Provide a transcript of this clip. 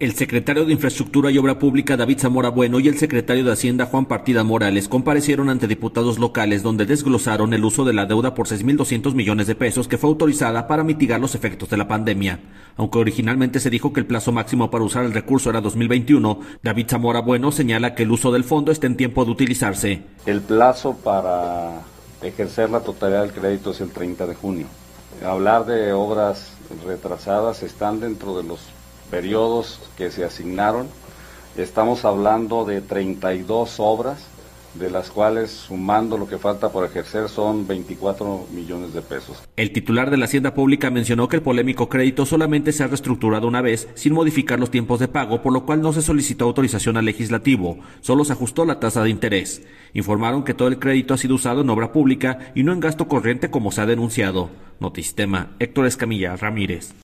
El secretario de Infraestructura y Obra Pública, David Zamora Bueno, y el secretario de Hacienda, Juan Partida Morales, comparecieron ante diputados locales donde desglosaron el uso de la deuda por 6.200 millones de pesos que fue autorizada para mitigar los efectos de la pandemia. Aunque originalmente se dijo que el plazo máximo para usar el recurso era 2021, David Zamora Bueno señala que el uso del fondo está en tiempo de utilizarse. El plazo para ejercer la totalidad del crédito es el 30 de junio. Hablar de obras retrasadas están dentro de los periodos que se asignaron. Estamos hablando de 32 obras, de las cuales, sumando lo que falta por ejercer, son 24 millones de pesos. El titular de la Hacienda Pública mencionó que el polémico crédito solamente se ha reestructurado una vez, sin modificar los tiempos de pago, por lo cual no se solicitó autorización al legislativo, solo se ajustó la tasa de interés. Informaron que todo el crédito ha sido usado en obra pública y no en gasto corriente como se ha denunciado. Notisistema, Héctor Escamilla Ramírez.